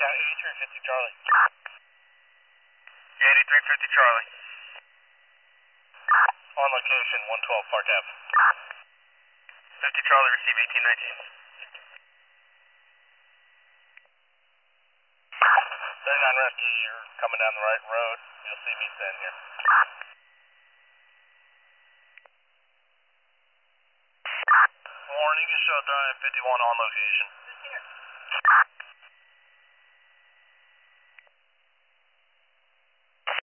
Cat 8350 Charlie. 8350 Charlie. On location, 112 Park Ave. 50 Charlie, receive 1819. 39 Rescue, you're coming down the right road. You'll see me standing here. Warning, you showed 51 on location.